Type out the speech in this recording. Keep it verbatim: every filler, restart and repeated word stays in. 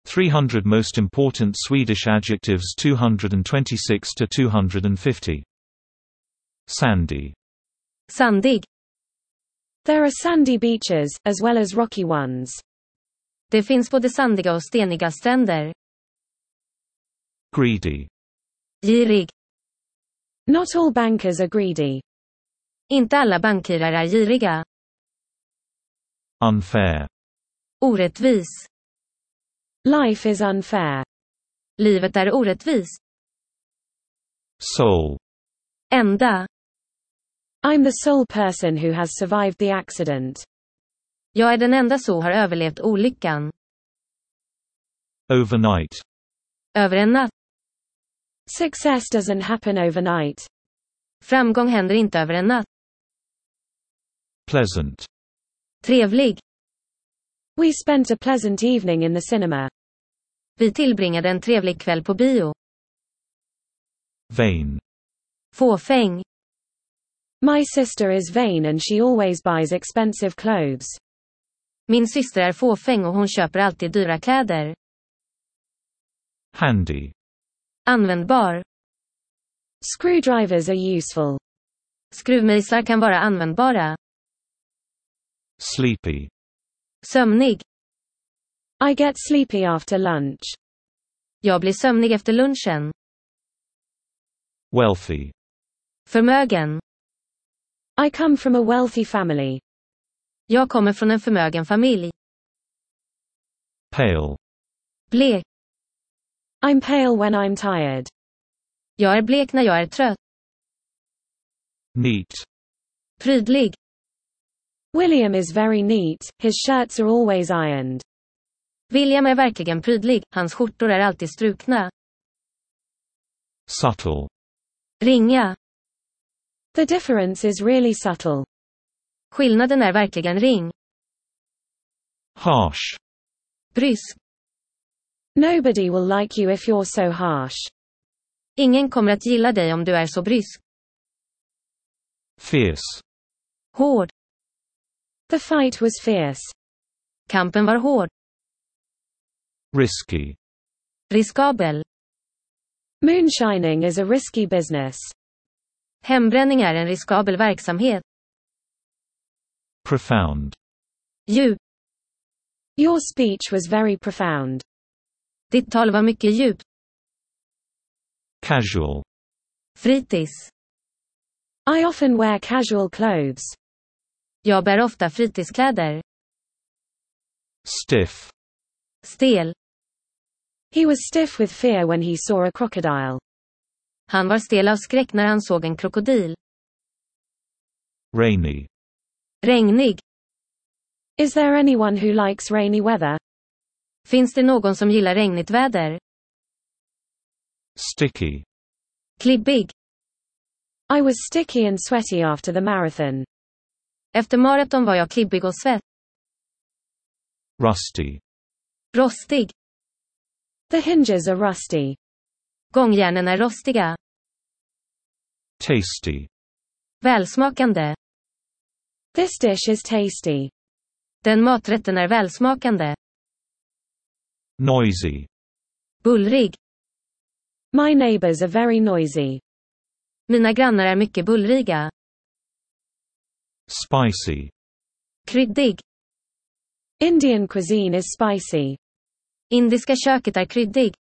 three hundred Most Important Swedish Adjectives two hundred twenty-six to two hundred fifty. Sandy. Sandig. There are sandy beaches, as well as rocky ones. Det finns både sandiga och steniga stränder. Greedy. Girig. Not all bankers are greedy. Inte alla bankirer är giriga. Unfair. Orättvis. Life is unfair. Livet är orättvist. Soul. Enda. I'm the sole person who has survived the accident. Jag är den enda som har överlevt olyckan. Overnight. Över en natt. Success doesn't happen overnight. Framgång händer inte över en natt. Pleasant. Trevlig. We spent a pleasant evening in the cinema. Vi tillbringade en trevlig kväll på bio. Vain. Fåfäng. My sister is vain and she always buys expensive clothes. Min syster är fåfäng och hon köper alltid dyra kläder. Handy. Användbar. Screwdrivers are useful. Skruvmejslar kan vara användbara. Sleepy. Sömnig. I get sleepy after lunch. Jag blir sömnig efter lunchen. Wealthy. Förmögen. I come from a wealthy family. Jag kommer från en förmögen familj. Pale. Blek. I'm pale when I'm tired. Jag är blek när jag är trött. Neat. Prydlig. William is very neat, his shirts are always ironed. William är verkligen prydlig, hans skjortor är alltid strukna. Subtle. Ringa. The difference is really subtle. Skillnaden är verkligen ring. Harsh. Brysk. Nobody will like you if you're so harsh. Ingen kommer att gilla dig om du är så brysk. Fierce. Hård. The fight was fierce. Kampen var hård. Risky. Riskabel. Moonshining is a risky business. Hembränning är en riskabel verksamhet. Profound. Djup. Your speech was very profound. Ditt tal var mycket djupt. Casual. Fritids. I often wear casual clothes. Jag bär ofta fritidskläder. Stiff. Stel. He was stiff with fear when he saw a crocodile. Han var stel av skräck när han såg en krokodil. Rainy. Regnig. Is there anyone who likes rainy weather? Finns det någon som gillar regnigt väder? Sticky. Klibbig. I was sticky and sweaty after the marathon. Efter maraton var jag klibbig och svett. Rusty. Rostig. The hinges are rusty. Gångjärnen är rostiga. Tasty. Välsmakande. This dish is tasty. Den maträtten är välsmakande. Noisy. Bullrig. My neighbors are very noisy. Mina grannar är mycket bullriga. Spicy. Kryddig. Indian cuisine is spicy. Indiska köket är kryddig.